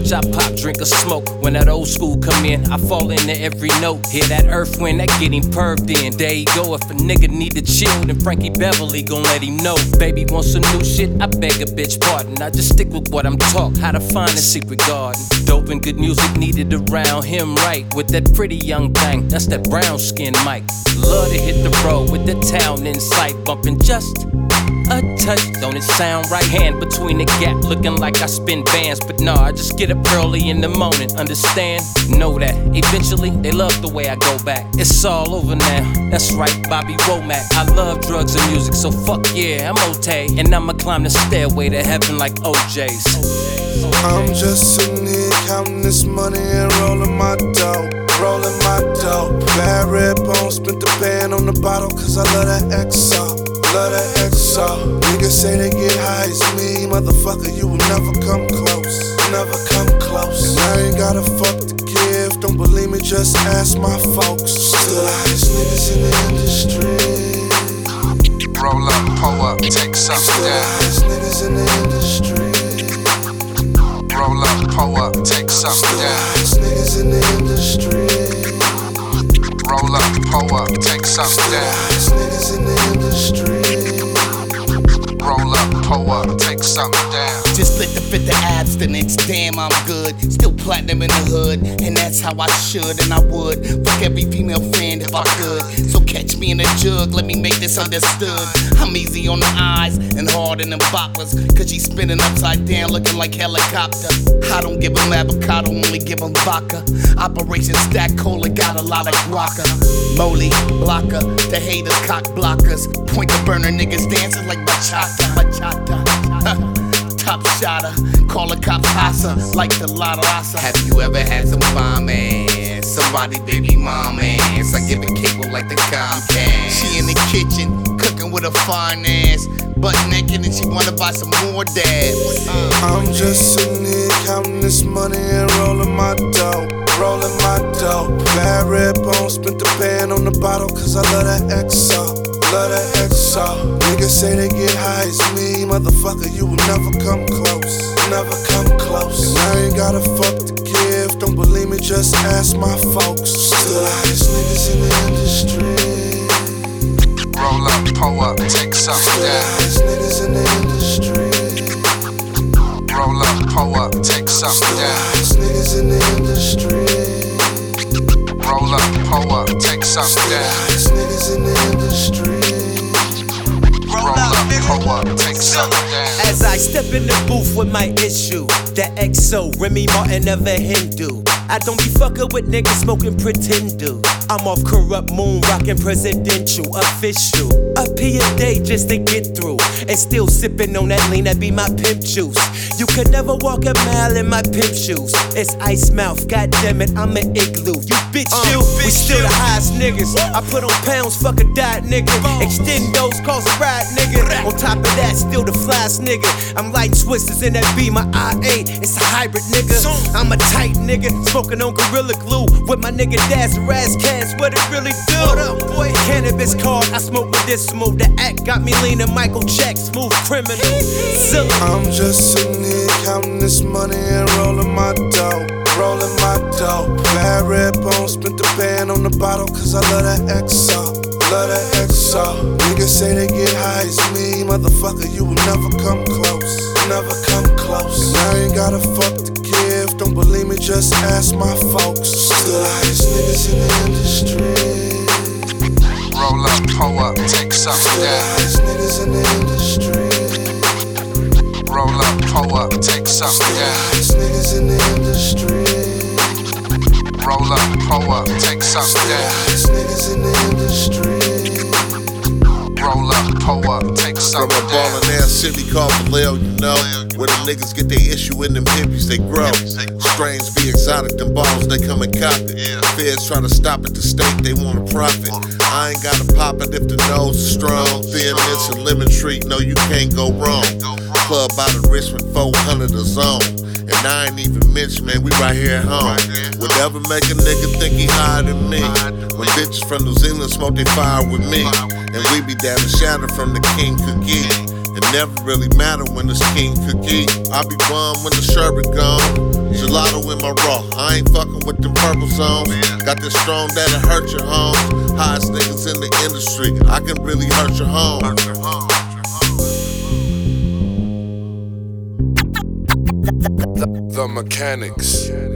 much I pop, drink or smoke. When that old school come in, I fall into every note. Hear that earth wind, that get him perved in. There you go, if a nigga need to chill, then Frankie Beverly gon' let him know. Baby want some new shit, I beg a bitch pardon. I just stick with what I'm taught, how to find a secret garden. Dope and good music needed around him, right? With that pretty young thing, that's that brown skin Mike. Love to hit the road with the town in sight, bumping just a touch, don't it sound right? Hand between the gap, looking like I spin bands. But nah, I just get up early in the morning, understand? Know that, eventually, they love the way I go back. It's all over now, that's right, Bobby Womack. I love drugs and music, so fuck yeah, I'm okay. And I'ma climb the stairway to heaven like OJ's. I'm just sitting here counting this money and rolling my dough. Rolling my dough. Bad red bone, spent the band on the bottle, cause I love that XO. Love that XO. Niggas say they get high as me, motherfucker, you will never come close. Never come close. And I ain't got a fuck to give, don't believe me, just ask my folks. Still the hottest niggas in the industry. Roll up, pull up, take something Still the down. hottest niggas in the industry. Roll up, pull up, take something Still the down. hottest niggas in the industry. Roll up, pull up, take something Still the down. hottest niggas in the industry. Roll up, pull up, take something down. Just lit to fit the abstinence, damn I'm good. Still platinum in the hood, and that's how I should and I would. Fuck every female fan if I could. So catch me in a jug, let me make this understood. I'm easy on the eyes and hard in them boppers, cause she's spinning upside down looking like helicopter. I don't give them avocado, only give them vodka. Operation Stack Cola got a lot of guaca. Molly, blocker, the haters cock blockers. Point to burner niggas dancing like bachata. Top shotter, call the cops hossa, like the La Raza. Have you ever had some fine man? Somebody baby mom ass. I give it cable like the Comcast. She in the kitchen, cooking with a fine ass. Butt naked and she wanna buy some more dabs. I'm just sitting here counting this money and rolling my dough. Rolling my dough. Bad red bone, spent the band on the bottle, cause I love that XO. Love that XO. Niggas say they get high as me, motherfucker, you will never come close. Never come close. And I ain't got a fuck to give, don't believe me, just ask my folks. Still the hottest niggas in the industry. Roll up, pull up, take something Still the down. hottest niggas in the industry. Roll up, pull up, take something Still the down. hottest niggas in the industry. Roll up, pull up, take something Still the down. hottest niggas in the industry. Roll up, pull up, take something down. As I step in the booth with my issue, that XO, Remy Martin of a Hindu. I don't be fucking with niggas smoking pretend do. I'm off corrupt moon rockin' presidential official. A P a day just to get through, and still sippin' on that lean that be my pimp juice. You could never walk a mile in my pimp shoes. It's ice mouth, goddammit, I'm an igloo. You bitch you, we still the highest niggas. I put on pounds, fuck a diet nigga. Extendos cause a ride nigga. On top of that, still the flyest nigga. I'm lighting twisters in that B, my IA. It's a hybrid nigga. I'm a tight nigga, smoking on Gorilla Glue with my nigga Daz Razcast. What it really do? What up, boy? Cannabis card, I smoke medicinal. The act got me leaning Michael Jack, smooth criminal. Zilla. I'm just sitting here counting this money and rolling my dough. Rolling my dough. Bad red bone, spent the band on the bottle, cause I love that XO. Love that XO. Niggas say they get high as me, motherfucker, you will never come close. Never come close. And I ain't got a fuck to give, don't believe me, just ask my folks. Still the hottest niggas in the industry. Roll up, pull up, take something Still the down. hottest niggas in the industry. Roll up, pull up, take something Still the down. hottest niggas in the industry. Roll up, pull up, take something Still the down. hottest niggas in the industry. Roll up, pull up, take From something a down. ballin' ass city called Vallejo, you know, where the niggas get their issue in them hippies, they grow. Strains be exotic, them balls, they come and cop it. Feds try to stop it, the state, they want a profit. I ain't gotta pop it if the nose is strong. Thin mints and lemon tree, no, you can't go wrong. Club out of Richmond, 400 a zone. And I ain't even mentioned, man, we right here at home. Whatever make a nigga think he higher than me. When bitches from New Zealand smoke they fire with me. And we be down the shadow from the king cookie. It never really matter when it's king cookie. I be bummed when the sherbet gone. So Gelato in my raw. I ain't fucking with them purple songs. Got this strong that'll hurt your homes. Highest niggas in the industry. I can really hurt your home. The Mechanics.